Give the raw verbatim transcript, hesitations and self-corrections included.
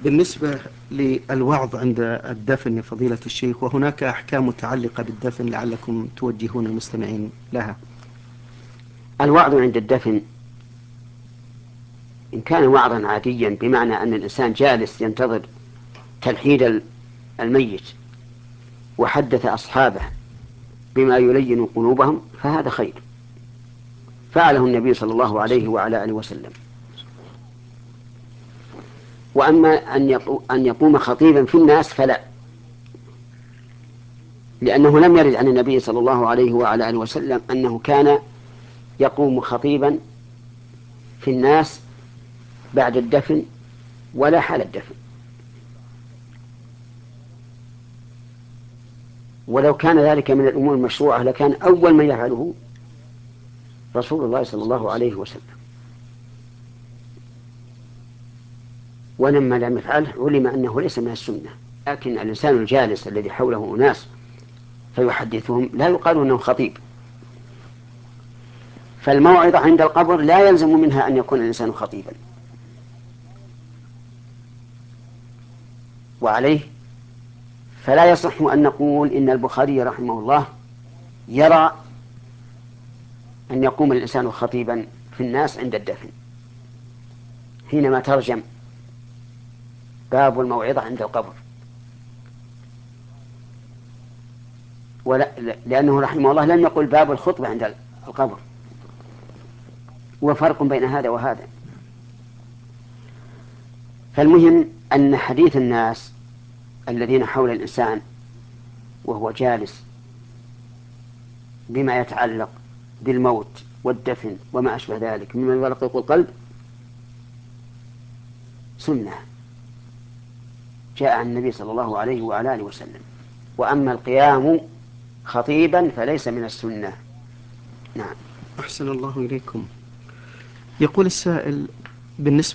بالنسبة للوعظ عند الدفن يا فضيلة الشيخ، وهناك أحكام متعلقة بالدفن لعلكم توجهون المستمعين لها. الوعظ عند الدفن إن كان وعظا عاديا بمعنى أن الإنسان جالس ينتظر تلحيد الميت وحدث أصحابه بما يلين قلوبهم فهذا خير، فعله النبي صلى الله عليه وعلى آله وسلم. وأما أن يقوم خطيبا في الناس فلا، لأنه لم يرد عن النبي صلى الله عليه وعلى آله وسلم أنه كان يقوم خطيبا في الناس بعد الدفن ولا حال الدفن. ولو كان ذلك من الأمور المشروعة لكان أول من يفعله رسول الله صلى الله عليه وسلم، ولما لم يفعله علم أنه ليس من السنة. لكن الإنسان الجالس الذي حوله أناس فيحدثهم لا يقال أنه خطيب. فالموعظة عند القبر لا يلزم منها أن يكون الإنسان خطيبا. وعليه فلا يصح أن نقول إن البخاري رحمه الله يرى أن يقوم الإنسان خطيبا في الناس عند الدفن حينما ترجم باب الموعظة عند القبر، ولا لأنه رحمه الله لم يقل باب الخطبة عند القبر، وفرق بين هذا وهذا. فالمهم أن حديث الناس الذين حول الإنسان وهو جالس بما يتعلق بالموت والدفن وما أشبه ذلك مما يرقق القلب سنة جاء عن النبي صلى الله عليه وعلى آله وسلم. وأما القيام خطيبا فليس من السنة. نعم. أحسن الله إليكم. يقول السائل بالنسبة